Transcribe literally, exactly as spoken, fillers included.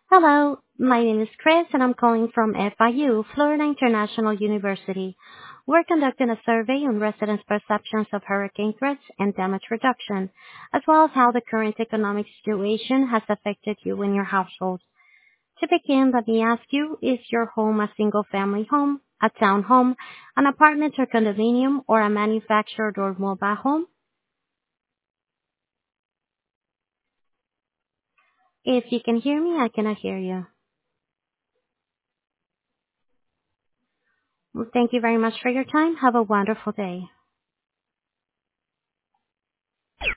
Hello, my name is Chris and I'm calling from F I U, Florida International University. We're conducting a survey on residents' perceptions of hurricane threats and damage reduction, as well as how the current economic situation has affected you and your household. To begin, let me ask you, is your home a single-family home, a townhome, an apartment or condominium, or a manufactured or mobile home? If you can hear me, I cannot hear you. Well, thank you very much for your time. Have a wonderful day.